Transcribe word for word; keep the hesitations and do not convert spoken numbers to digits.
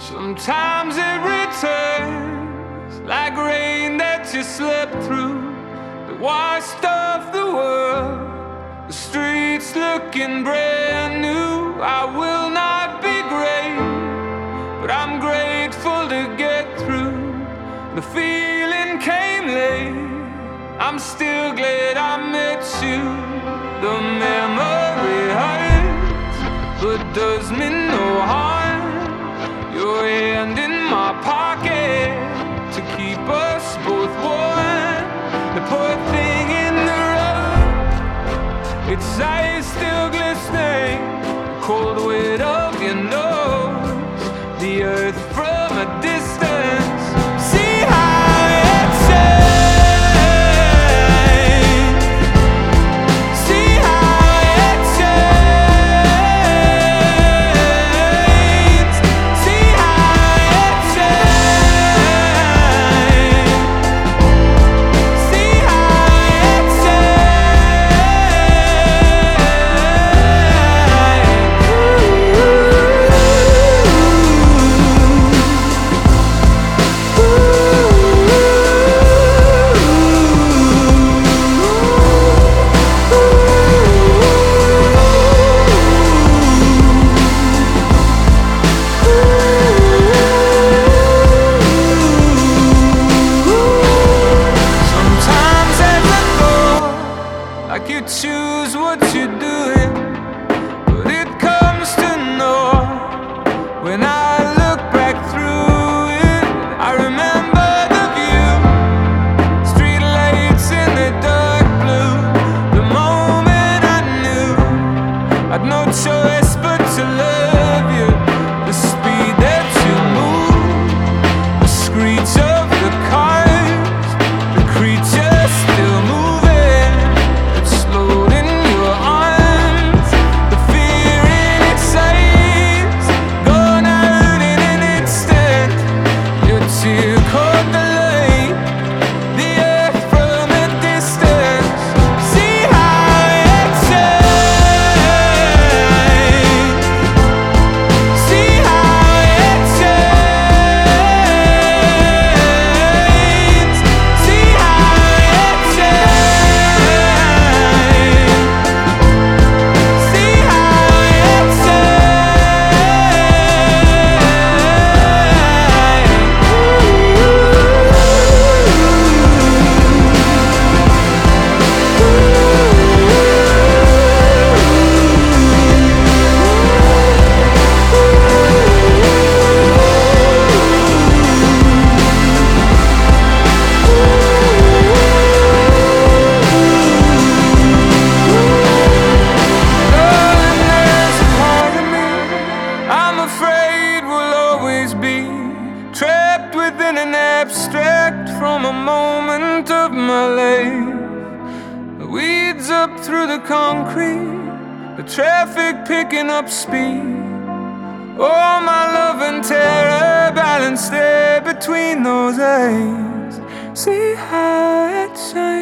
Sometimes it returns like rain that you slept through, that washed off the world, the streets looking brand new. I will not be great, but I'm grateful to get through. The feeling came late, I'm still glad I met you. The memory hurts, but does me no harm. Your hand in my pocket to keep us both warm. The poor thing in the road, its eyes still glistening, the cold weight of your nose, the earth from a distance. See how it shines, see how it shines, see how it shines, see how it Sometimes I let go, like you choose what you're doing, but it comes to naught when I look back through it. I remember the view, street lights in the dark blue. The moment I knew I'd no choice but to love you. The speed that you move, the screech of the cars, the creature still moving, it's slowed in your arms. The fear in its eyes, gone out in an instant. Your tear caught the light, the earth from a distance. See how it shines, see how it shines, see how it shines, see how it I'm afraid we'll always be trapped within an abstract from a moment of my life. The weeds up through the concrete, the traffic picking up speed. Oh, my love and terror balanced there between those eyes. See how it shines.